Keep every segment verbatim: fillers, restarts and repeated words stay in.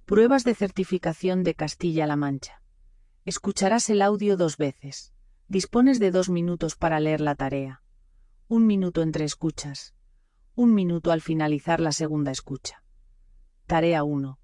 Pruebas de certificación de Castilla-La Mancha. Escucharás el audio dos veces. Dispones de dos minutos para leer la tarea. Un minuto entre escuchas. Un minuto al finalizar la segunda escucha. Tarea uno.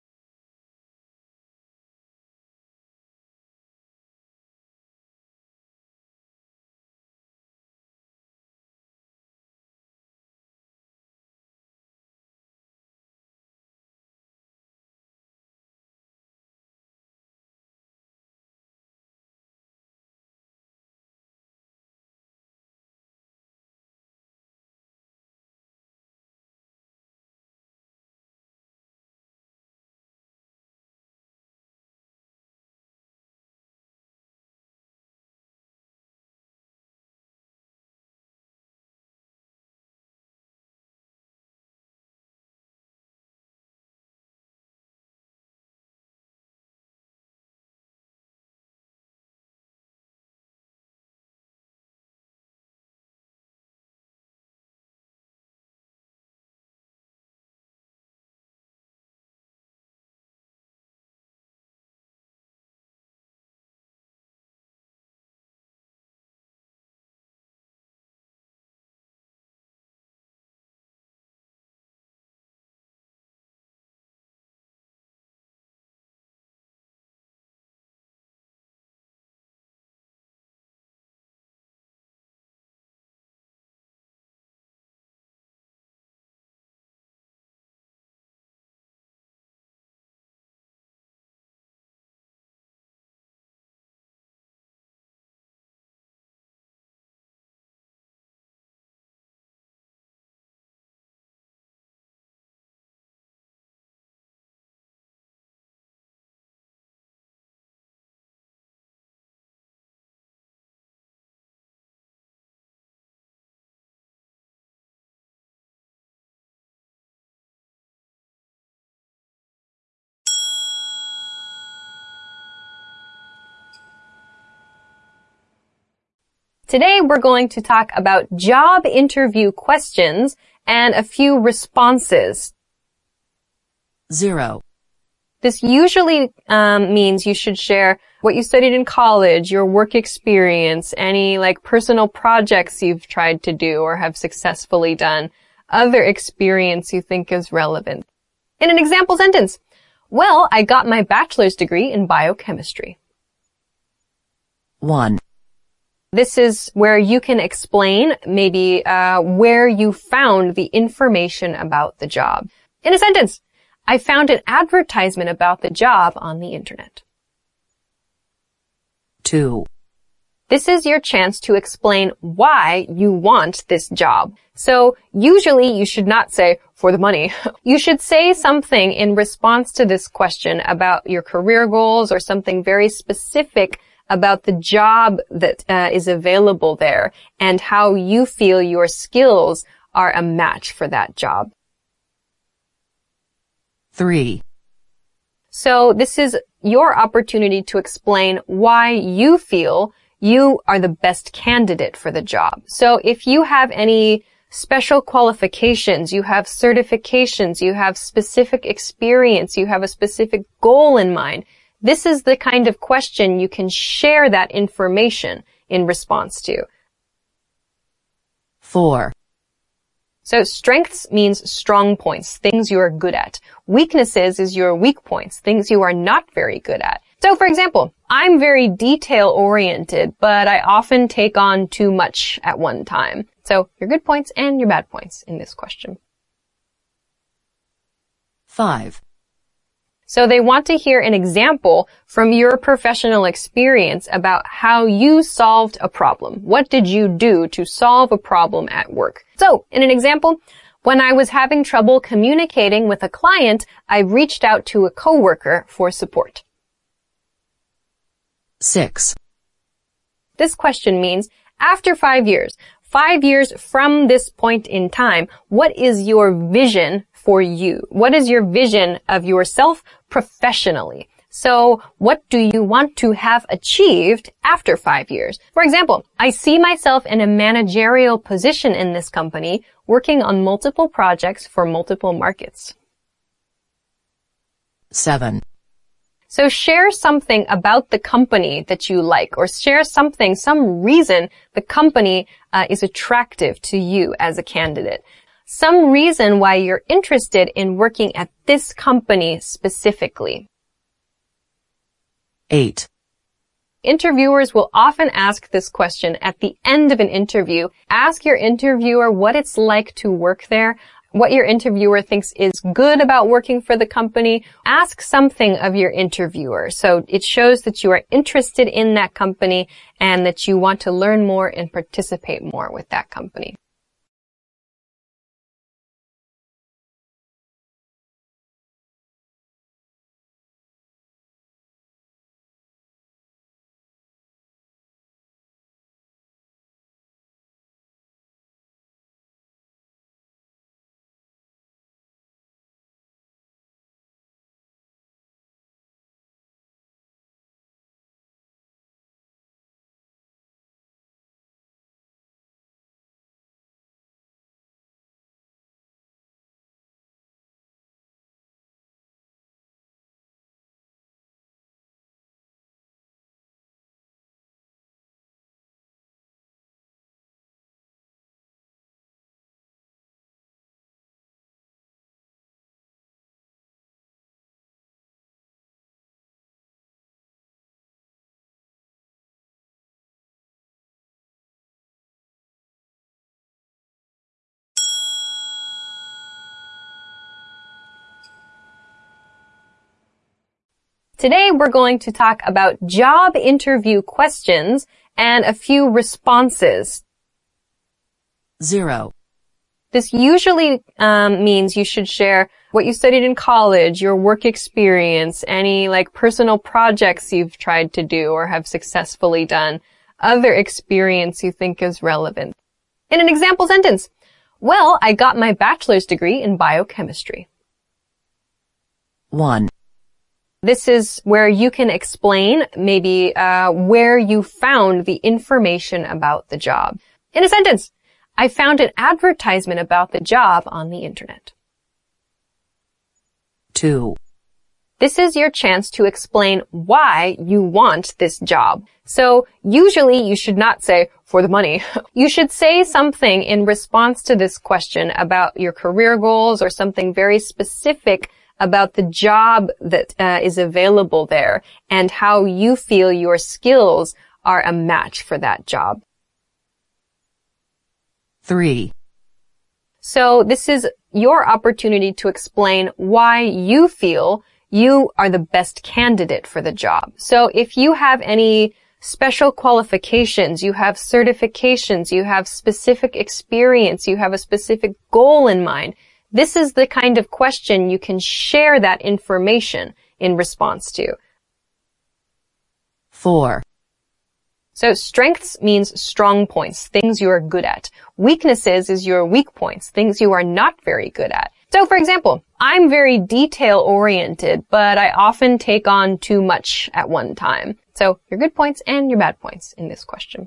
Today we're going to talk about job interview questions and a few responses. Zero. This usually um, means you should share what you studied in college, your work experience, any like personal projects you've tried to do or have successfully done, other experience you think is relevant. In an example sentence, well, I got my bachelor's degree in biochemistry. One. This is where you can explain maybe uh, where you found the information about the job. In a sentence, I found an advertisement about the job on the internet. Two. This is your chance to explain why you want this job. So usually you should not say, for the money. You should say something in response to this question about your career goals or something very specific about the job that uh, is available there and how you feel your skills are a match for that job. Three. So this is your opportunity to explain why you feel you are the best candidate for the job. So if you have any special qualifications, you have certifications, you have specific experience, you have a specific goal in mind, this is the kind of question you can share that information in response to. Four. So strengths means strong points, things you are good at. Weaknesses is your weak points, things you are not very good at. So for example, I'm very detail-oriented, but I often take on too much at one time. So your good points and your bad points in this question. Five. So they want to hear an example from your professional experience about how you solved a problem. What did you do to solve a problem at work? So, in an example, when I was having trouble communicating with a client, I reached out to a coworker for support. Six. This question means, after five years, five years from this point in time, what is your vision for you? What is your vision of yourself professionally? So what do you want to have achieved after five years? For example, I see myself in a managerial position in this company, working on multiple projects for multiple markets. seven, So share something about the company that you like, or share something, some reason the company uh, is attractive to you as a candidate. Some reason why you're interested in working at this company specifically. eight, Interviewers will often ask this question at the end of an interview. Ask your interviewer what it's like to work there, what your interviewer thinks is good about working for the company. Ask something of your interviewer. So it shows that you are interested in that company and that you want to learn more and participate more with that company. Today we're going to talk about job interview questions and a few responses. zero, This usually um, means you should share what you studied in college, your work experience, any like personal projects you've tried to do or have successfully done, other experience you think is relevant. In an example sentence, well, I got my bachelor's degree in biochemistry. one, This is where you can explain maybe uh, where you found the information about the job. In a sentence, I found an advertisement about the job on the internet. two, This is your chance to explain why you want this job. So usually you should not say, for the money. You should say something in response to this question about your career goals or something very specific about the job that uh, is available there and how you feel your skills are a match for that job. three, So this is your opportunity to explain why you feel you are the best candidate for the job. So if you have any special qualifications, you have certifications, you have specific experience, you have a specific goal in mind, this is the kind of question you can share that information in response to. four, So strengths means strong points, things you are good at. Weaknesses is your weak points, things you are not very good at. So for example, I'm very detail-oriented, but I often take on too much at one time. So your good points and your bad points in this question.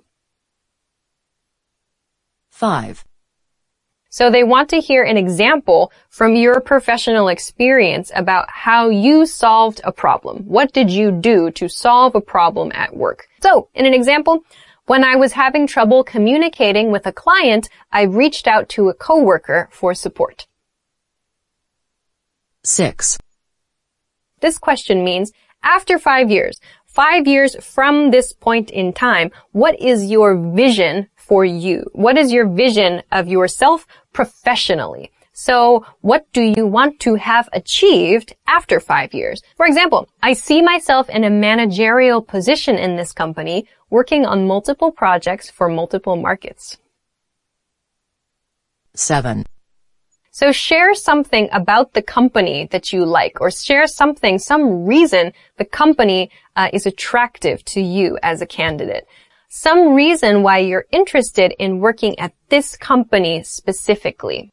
five, So they want to hear an example from your professional experience about how you solved a problem. What did you do to solve a problem at work? So, in an example, when I was having trouble communicating with a client, I reached out to a coworker for support. six, This question means, after five years, five years from this point in time, what is your vision for you? What is your vision of yourself professionally? So what do you want to have achieved after five years? For example, I see myself in a managerial position in this company, working on multiple projects for multiple markets. seven, So share something about the company that you like, or share something, some reason the company uh, is attractive to you as a candidate. Some reason why you're interested in working at this company specifically.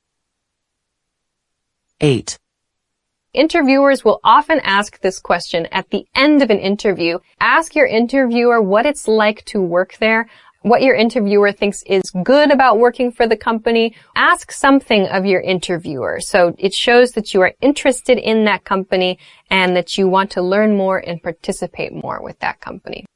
eight, Interviewers will often ask this question at the end of an interview. Ask your interviewer what it's like to work there, what your interviewer thinks is good about working for the company. Ask something of your interviewer. So it shows that you are interested in that company and that you want to learn more and participate more with that company.